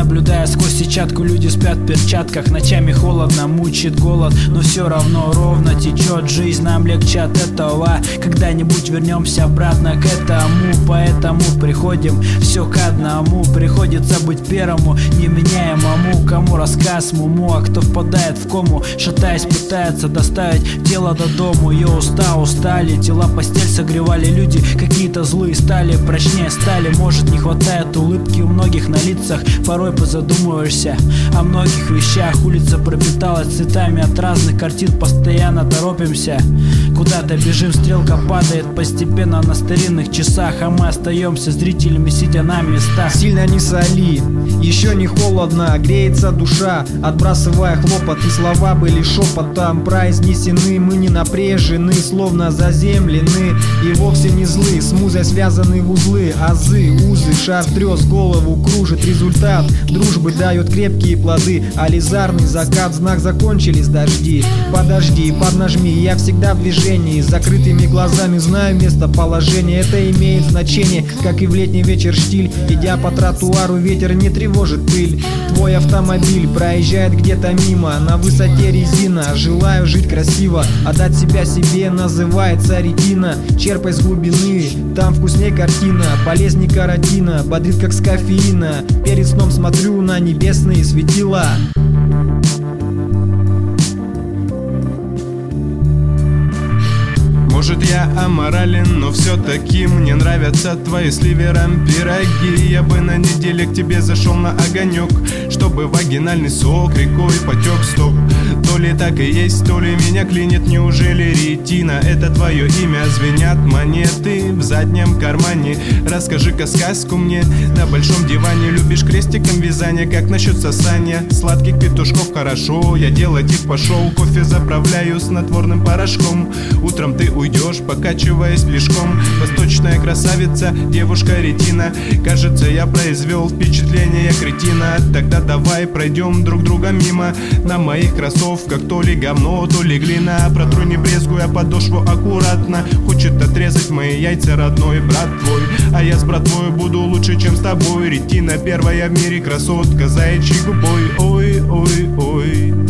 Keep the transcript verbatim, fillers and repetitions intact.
Наблюдая сквозь сетчатку, люди спят в перчатках. Ночами холодно, мучит голод, но все равно ровно течет жизнь. Нам легче от этого. Когда-нибудь вернемся обратно к этому. Поэтому приходим все к одному. Приходится быть первому, неменяемому. Кому рассказ муму, а кто впадает в кому, шатаясь, пытается доставить тело до дому. Ее уста устали, тела постель согревали. Люди какие-то злые стали, прочнее стали. Может, не хватает улыбки у многих на лицах. Порой позадумываешься о многих вещах. Улица пропиталась цветами от разных картин. Постоянно торопимся, куда-то бежим. Стрелка падает постепенно на старинных часах, а мы остаемся зрителями, сидя на местах. Сильно не соли, еще не холодно, греется душа, отбрасывая хлопот. И слова были шепотом произнесены. Мы не напряжены, словно заземлены, и вовсе не злы. С музой связаны в узлы, азы, узы. Шар трёс, голову кружит. Результат дружбы дает крепкие плоды. Ализарный закат, знак закончились дожди. Подожди, поднажми, я всегда в движении. С закрытыми глазами знаю местоположение. Это имеет значение, как и в летний вечер штиль. Идя по тротуару, ветер не тревожит пыль. Твой автомобиль проезжает где-то мимо, на высоте резина. Желаю жить красиво, отдать себя себе называется ретина. Черпай с глубины, там вкусней картина. Полезней каротина, бодрит как с кофеина. Перед сном смотрю на небесные светила. Может, я аморален, но все-таки мне нравятся твои с ливером пироги. Я бы на неделе к тебе зашел на огонек, чтобы вагинальный сок рекой потек. Стоп, то ли так и есть, то ли меня клинит. Неужели ретина — это твое имя? Звенят монеты в заднем кармане. Расскажи-ка сказку мне на большом диване. Любишь крестиком вязание, как насчет сосания сладких петушков? Хорошо, я делать их пошел. Кофе заправляю снотворным порошком. Утром ты уйдешь, покачиваясь плешком. Восточная красавица, девушка ретина. Кажется, я произвел впечатление кретина. Тогда давай пройдем друг друга мимо. На моих кроссовках то ли говно, то ли глина. Протру не брезгуя подошву аккуратно. Хочет отрезать мои яйца родной брат твой, а я с братвой буду лучше, чем с тобой. Ретина первая в мире красотка, заячий губой. Ой, ой, ой.